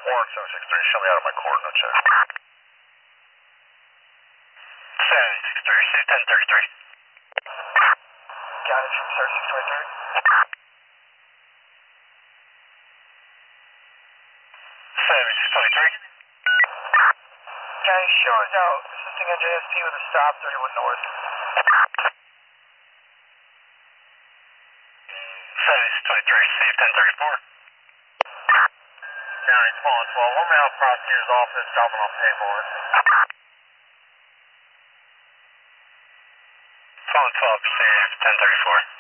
Warren 763, show me out of my coordinates check. 763, see 1033. Got it, 3623. 7623. Guys, show us out. Assisting engine ST with a stop, 31 north. 7623, see 1034. 9, small and 12. I'm out prosecutor's office, dropping off paperwork. Small and 12, see 1034.